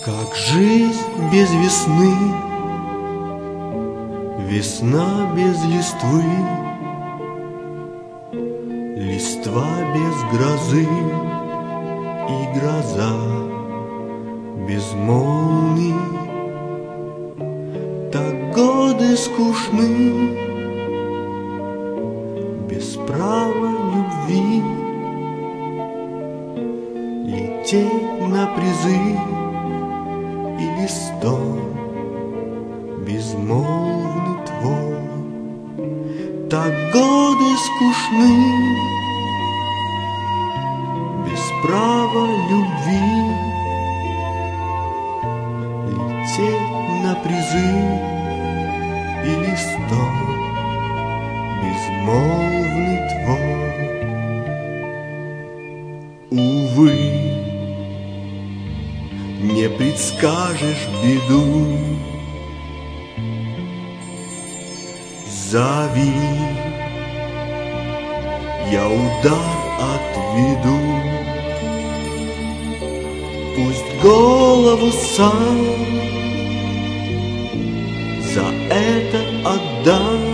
Как жизнь без весны, весна без листвы, листва без грозы и гроза без молний. Так годы скучны, без права любви, лететь на призы и листом безмолвный твой. Так годы скучны, без права любви, лететь на призы и листом безмолвный твой. Увы, не предскажешь беду, зови, я удар отведу. Пусть голову сам за это отдам.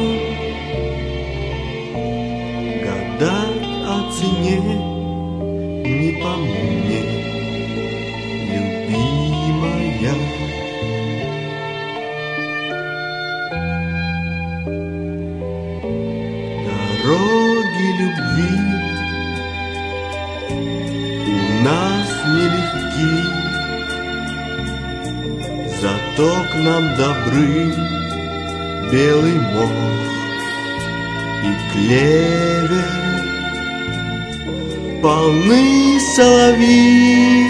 Гадать о цене не по мне, любимая. Дороги любви у нас нелегки, зато к нам добры белый мох и клевер. Полны соловьи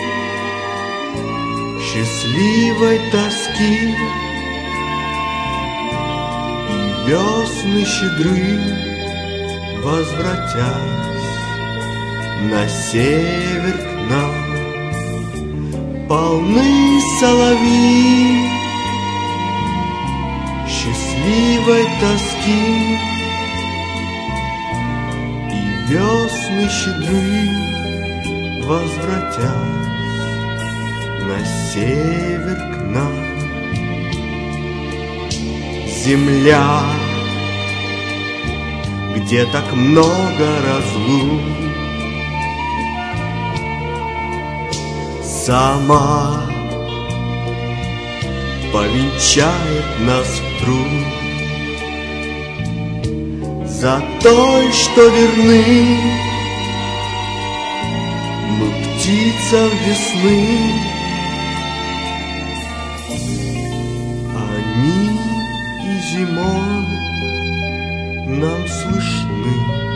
счастливой тоски, и весны щедры, возвратясь на север к нам. Полны соловьи счастливой тоски, и весны щедры, возвратясь на север к нам. Земля, где так много разлук, сама повенчает нас в труд. За той, что верны, мы птицам весны, они и зимой нам слышны.